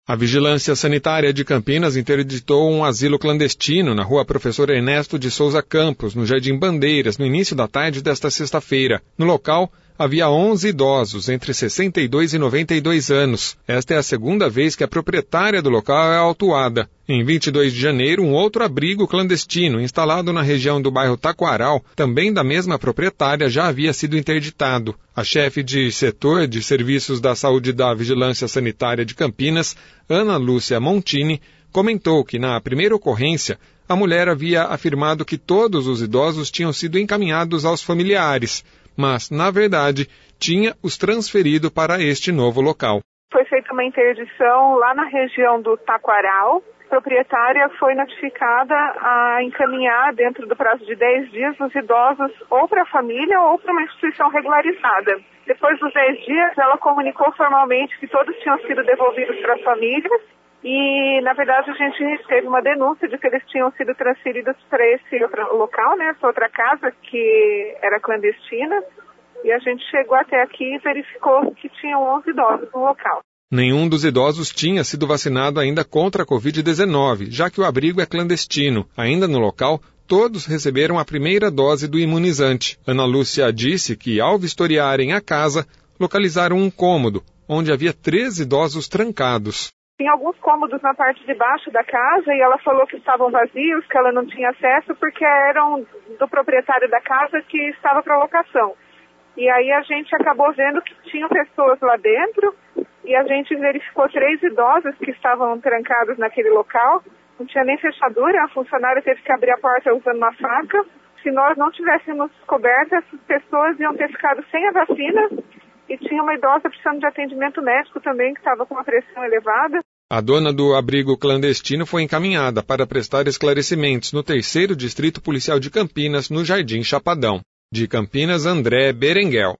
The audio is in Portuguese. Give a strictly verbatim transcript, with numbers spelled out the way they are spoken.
A Vigilância Sanitária de Campinas interditou um asilo clandestino na rua Professor Ernesto de Souza Campos, no Jardim Bandeiras, no início da tarde desta sexta-feira. No local, havia onze idosos, entre sessenta e dois e noventa e dois anos. Esta é a segunda vez que a proprietária do local é autuada. Em vinte e dois de janeiro, um outro abrigo clandestino, instalado na região do bairro Taquaral, também da mesma proprietária, já havia sido interditado. A chefe de setor de serviços da saúde da Vigilância Sanitária de Campinas, Ana Lúcia Montini, comentou que na primeira ocorrência, a mulher havia afirmado que todos os idosos tinham sido encaminhados aos familiares, mas, na verdade, tinha os transferido para este novo local. Foi feita uma interdição lá na região do Taquaral. A proprietária foi notificada a encaminhar, dentro do prazo de dez dias, os idosos ou para a família ou para uma instituição regularizada. Depois dos dez dias, ela comunicou formalmente que todos tinham sido devolvidos para as famílias e, na verdade, a gente teve uma denúncia de que eles tinham sido transferidos para esse outro local, né, essa outra casa que era clandestina, e a gente chegou até aqui e verificou que tinham onze idosos no local. Nenhum dos idosos tinha sido vacinado ainda contra a covid dezenove, já que o abrigo é clandestino. Ainda no local, todos receberam a primeira dose do imunizante. Ana Lúcia disse que, ao vistoriarem a casa, localizaram um cômodo, onde havia três idosos trancados. Tinha alguns cômodos na parte de baixo da casa e ela falou que estavam vazios, que ela não tinha acesso porque eram do proprietário da casa que estava para locação. E aí a gente acabou vendo que tinham pessoas lá dentro e a gente verificou três idosos que estavam trancados naquele local. Não tinha nem fechadura, a funcionária teve que abrir a porta usando uma faca. Se nós não tivéssemos coberto, essas pessoas iam ter ficado sem a vacina e tinha uma idosa precisando de atendimento médico também, que estava com uma pressão elevada. A dona do abrigo clandestino foi encaminhada para prestar esclarecimentos no terceiro Distrito Policial de Campinas, no Jardim Chapadão. De Campinas, André Berenguel.